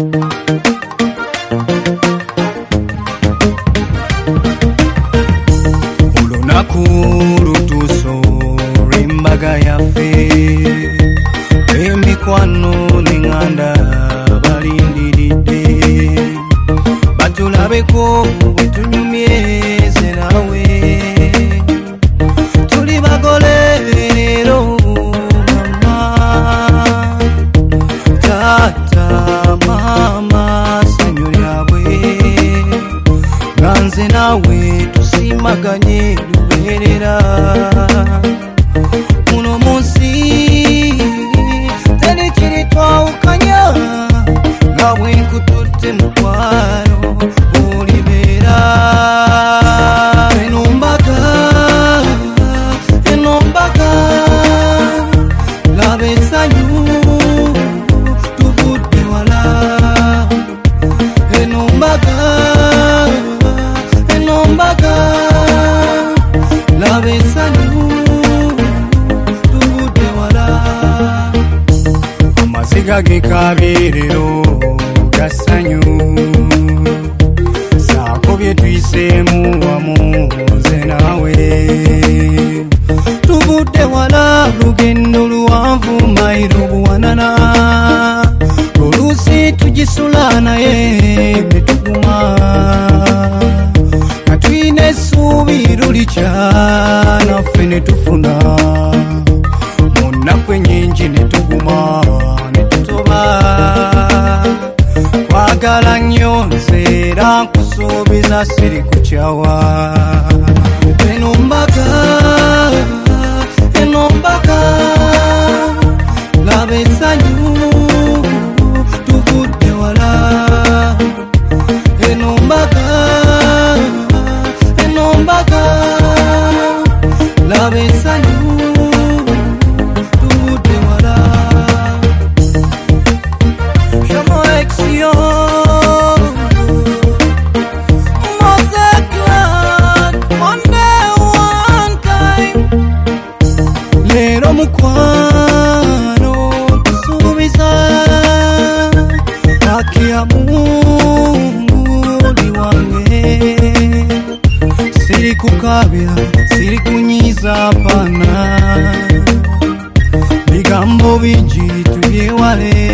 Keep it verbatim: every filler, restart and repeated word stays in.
Lutuso rembaga yafe emikwano nenganda balindiridde batulabeko bwetunyumyeze nawe tuli bagole leero mama tata mama sanyu lyabwe ganze nawe tusimaganye luberera muno munsi teri kiri twawukanya nga bwe nkututte mukwano olibera eno mbaga eno mbaga laba essanyu tuvudde wala eno mbaga eno mbaga laba essanyu tuvudde wala amaziga gekabeerero gassanyu saako bye tuyiseemu wamu nze naawe tuvudde wala lugendo luwanvu mayiro buwanana oluusi tugisula naye netuguma katwine essuubi lulikya naffe netufuna mu nnaku ennyingi netuguma netutoba kwagala nnyo nze era nkusuubiza siri kukyawa eno mbaga eno mbaga laba essanyu tuvudde wala eno mbaga eno mbaga laba essanyu tuvudde wala Shamo Action Lero mukwano kusuubiza haki ya Mungu ni wange siri kukabira siri kunyiza hapana bigambo bingi tubyewale